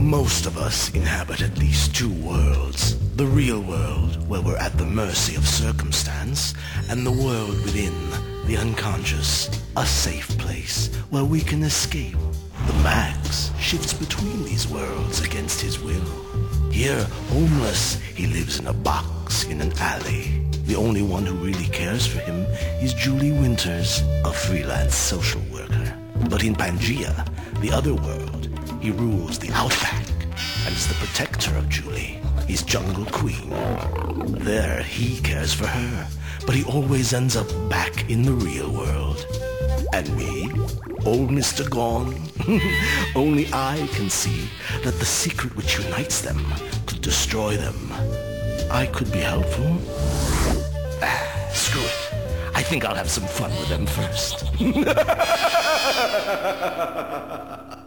Most of us inhabit at least two worlds. The real world, where we're at the mercy of circumstance, and the world within, the unconscious, a safe place where we can escape. The Max shifts between these worlds against his will. Here, homeless, he lives in a box in an alley. The only one who really cares for him is Julie Winters, a freelance social worker. But in Pangea, the other world, he rules the Outback and is the protector of Julie, his jungle queen. There, he cares for her, but he always ends up back in the real world. And me, old Mr. Gone, only I can see that the secret which unites them could destroy them. I could be helpful. Screw it. I think I'll have some fun with them first.